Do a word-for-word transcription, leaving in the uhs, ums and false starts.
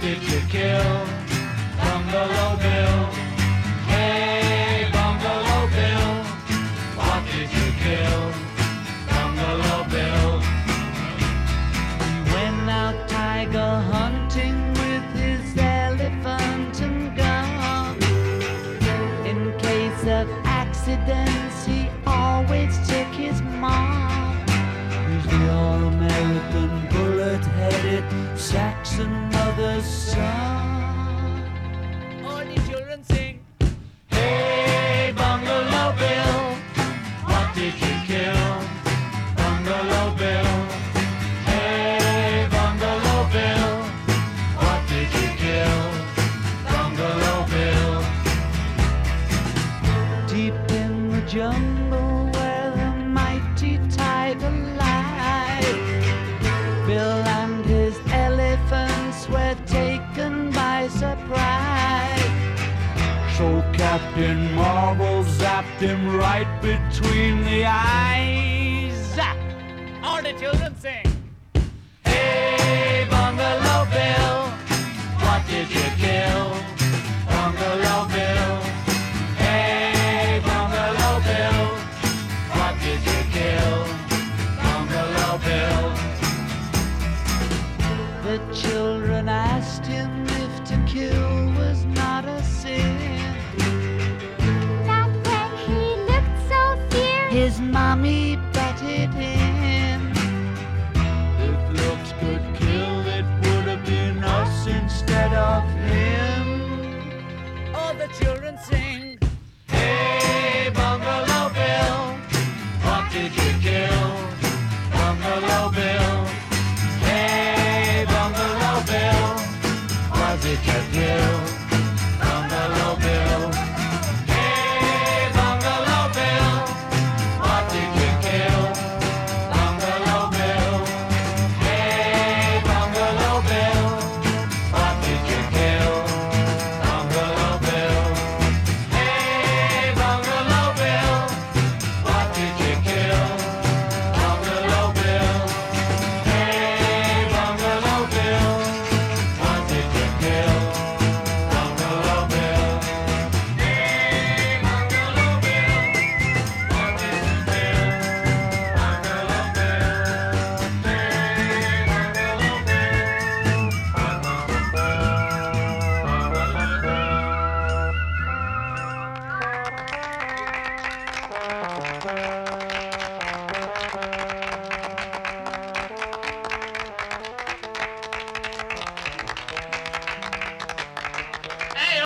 did you kill? Bungalow Bill. Hey, Bungalow Bill. What did you kill? Bungalow Bill. He went out tiger hunting with his elephant and gun. In case of accidents, he always took his mom. He's the all-American bullet-headed Saxon mother's son. All the children sing. Hey, Bungalow Bill, what did you kill? Bungalow Bill. Hey, Bungalow Bill, what did you kill? Bungalow Bill. Deep in the jungle where the mighty tiger lies, Bill and his elephants were taken by surprise. So Captain Marvel zapped him right between the eyes. All the children sing. Hey, Bungalow Bill, what did you kill? Bungalow Bill. Hey, Bungalow Bill, what did you kill? Bungalow Bill. The children asked him if to kill was not a sin. Not when he looked so fierce. His mommy betted him. If looks could kill, it would have been us instead of him. All the children sing. Hey, Bungalow Bill, what did you kill? Bungalow Bill. Hey, Bungalow Bill, what did you kill?